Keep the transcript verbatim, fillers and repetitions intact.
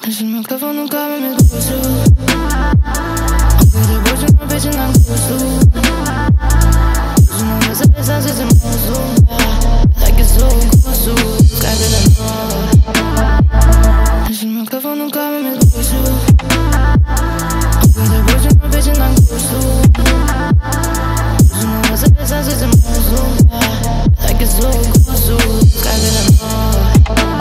Esse microfone nunca me deu. Depois de uma vez